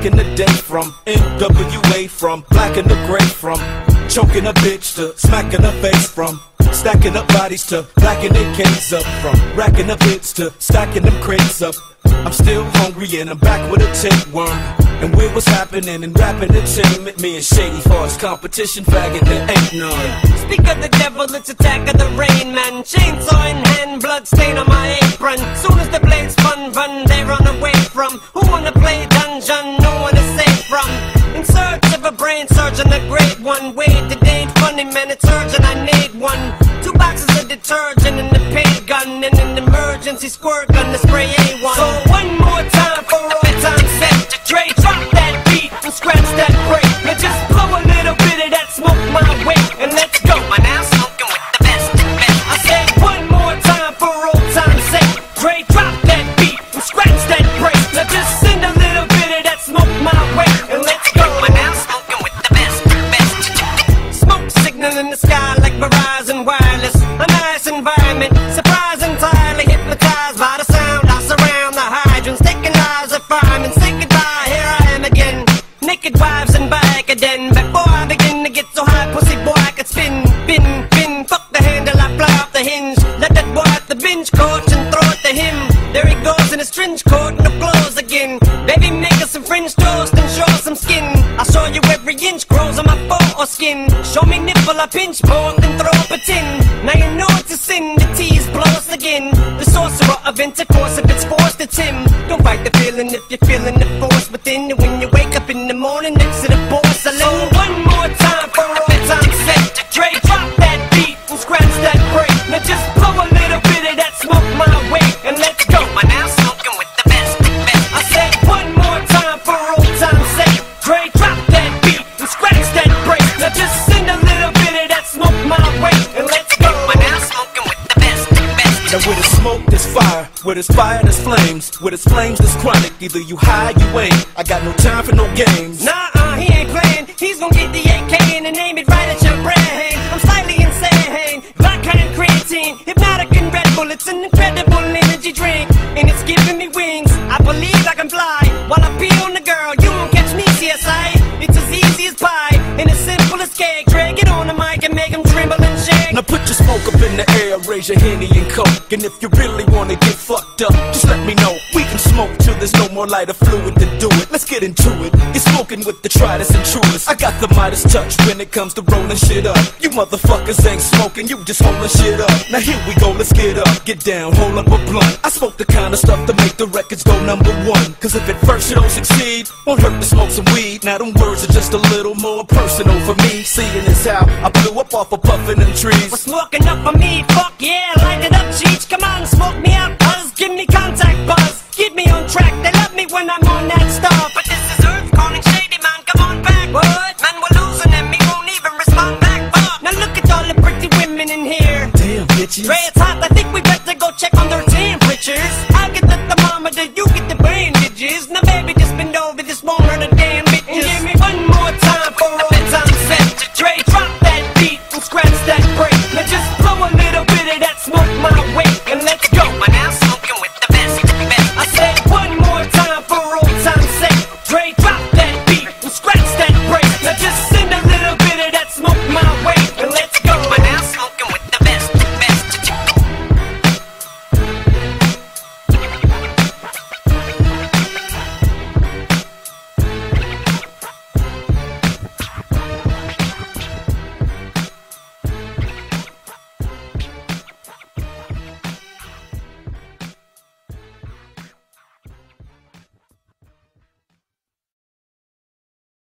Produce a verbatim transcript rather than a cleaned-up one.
in the day, from N W A, from black and the gray, from choking a bitch to smacking her face, from stacking up bodies to blacking their cans up, from racking up hits to stacking them crates up. I'm still hungry and I'm back with a tapeworm. And with what's happening in rap entertainment, me and Shady Farce competition, faggot, there ain't none. Speak of the devil, it's attack of the rain man. Chainsaw in hand, blood stain on my apron. Soon as the blades fun run, they run away from. Who wanna play dungeon? No one is safe from. In search of a brain surgeon, a great one. Wait, it ain't funny, man, it's urgent, I need one. Two boxes of detergent and the paint gun, and an emergency squirt gun to spray A one. So one more time for all time set. Dre, drop that beat and scratch that break. Now just blow a little bit of that smoke my way, and let's go. I'm now smoking with the best, best. I said one more time for old time's sake. Dre, drop that beat and scratch that break. Now just send a little bit of that smoke my way, and let's go. I'm now smoking with the best, best. Smoke signal in the sky like Verizon Wireless. A nice environment, surprise entirely hypnotized by the sound. I surround the hydrants, taking lives of firemen. Say goodbye, here I am again. Naked wives and back again. Before I begin to get so high, pussy boy, I could spin, spin, spin. Fuck the handle, I fly off the hinge. Let that boy at the bench coach and throw it to him. There he goes in his trench coat, no clothes again. Baby, make us some French toast and show us some skin. I'll show you every inch grows on my foreskin. Show me nipple, I pinch both and throw up a tin. Now you know it's a sin, the tease blow us again. The sorcerer of intercourse, if it's forced, it's him. Don't fight the feeling if you're feeling the force within you. When you wake up in the morning next to the porcelain. So one more time for all time set. Dre, drop that beat and scratch that break. Now just blow a little bit of that smoke my way, and let's go. I'm now smoking with the best, best. I said one more time for old time's sake. Dre, drop that beat and scratch that break. Now just send a little bit of that smoke my way, and let's go. I'm now smoking with the best, best. Now where there's smoke, there's fire. Where there's fire, there's flames. Where there's flames, there's chronic. Either you high, you ain't. I got no time for no games. Nah-uh, he ain't playing. He's gonna get the A K and aim it right at your brain. I'm slightly insane. Vodka and creatine, hypnotic and Red Bull. It's an incredible energy drink, and it's giving me wings. I believe I can fly while I pee on the girl. You won't catch me, C S I. It's as easy as pie and as simple as cake. Dre, get on the mic and make them tremble and shake. Now put your smoke up in the air, raise your Henny and Coke. And if you really wanna get fucked up, just let me know. We can smoke till there's no more lighter fluid to do it. Let's get into it. You're smoking with the Tridus and Truest. I got the Midas touch when it comes to rolling shit up. You motherfuckers ain't smoking, you just holding shit up. Now here we go, let's get up, get down, hold up a blunt. I smoke the kind of stuff to make the records go number one. Cause if at first you don't succeed, won't hurt to smoke some weed. Now them words are just a little more personal for me. Seeing as how I blew up off of puffin' them trees. We're smoking up for me, fuck yeah, light it up, Cheech. Come on, smoke me out, buzz, give me contact buzz. Keep me on track, they love me when I'm on that stuff. But